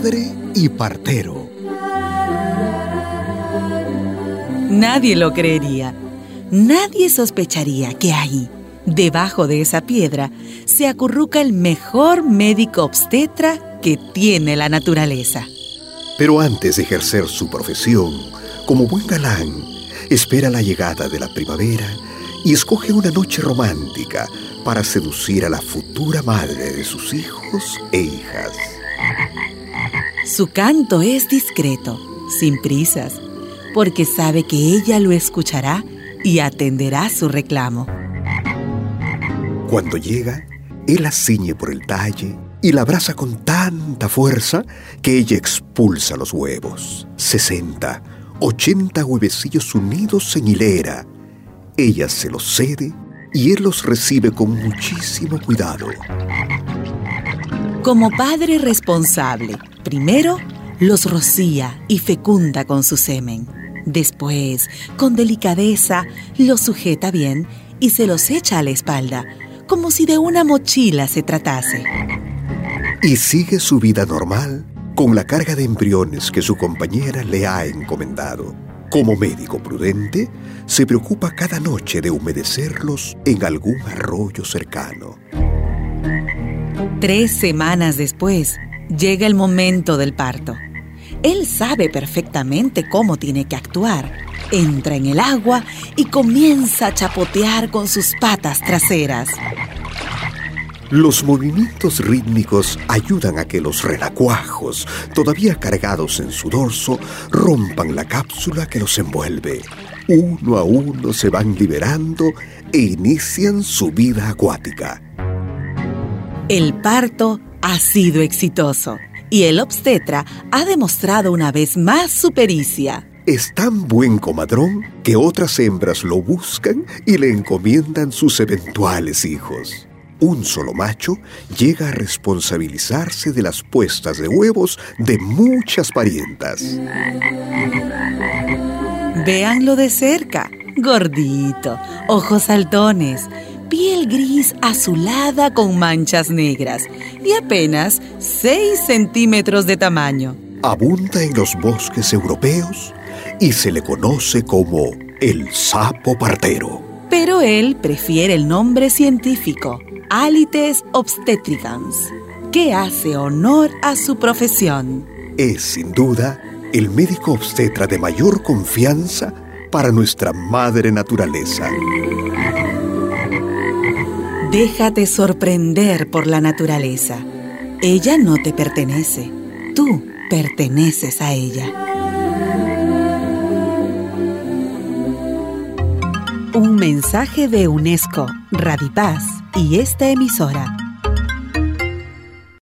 madre y partero. Nadie lo creería. Nadie sospecharía que ahí, debajo de esa piedra, se acurruca el mejor médico obstetra que tiene la naturaleza. Pero antes de ejercer su profesión, como buen galán, espera la llegada de la primavera y escoge una noche romántica para seducir a la futura madre de sus hijos e hijas. Su canto es discreto, sin prisas, porque sabe que ella lo escuchará y atenderá su reclamo. Cuando llega, él la ciñe por el talle y la abraza con tanta fuerza que ella expulsa los huevos. 60, 80 huevecillos unidos en hilera. Ella se los cede y él los recibe con muchísimo cuidado. Como padre responsable, primero los rocía y fecunda con su semen. Después, con delicadeza, los sujeta bien y se los echa a la espalda, como si de una mochila se tratase. Y sigue su vida normal con la carga de embriones que su compañera le ha encomendado. Como médico prudente, se preocupa cada noche de humedecerlos en algún arroyo cercano. 3 semanas después, llega el momento del parto. Él sabe perfectamente cómo tiene que actuar. Entra en el agua y comienza a chapotear con sus patas traseras. Los movimientos rítmicos ayudan a que los renacuajos, todavía cargados en su dorso, rompan la cápsula que los envuelve. Uno a uno se van liberando e inician su vida acuática. El parto ha sido exitoso y el obstetra ha demostrado una vez más su pericia. Es tan buen comadrón que otras hembras lo buscan y le encomiendan sus eventuales hijos. Un solo macho llega a responsabilizarse de las puestas de huevos de muchas parientas. Véanlo de cerca, gordito, ojos saltones, piel gris azulada con manchas negras y apenas 6 centímetros de tamaño. Abunda en los bosques europeos y se le conoce como el sapo partero. Pero él prefiere el nombre científico, Alites obstetricans, que hace honor a su profesión. Es, sin duda, el médico obstetra de mayor confianza para nuestra madre naturaleza. Déjate sorprender por la naturaleza. Ella no te pertenece, tú perteneces a ella. Un mensaje de UNESCO, Radipaz y esta emisora.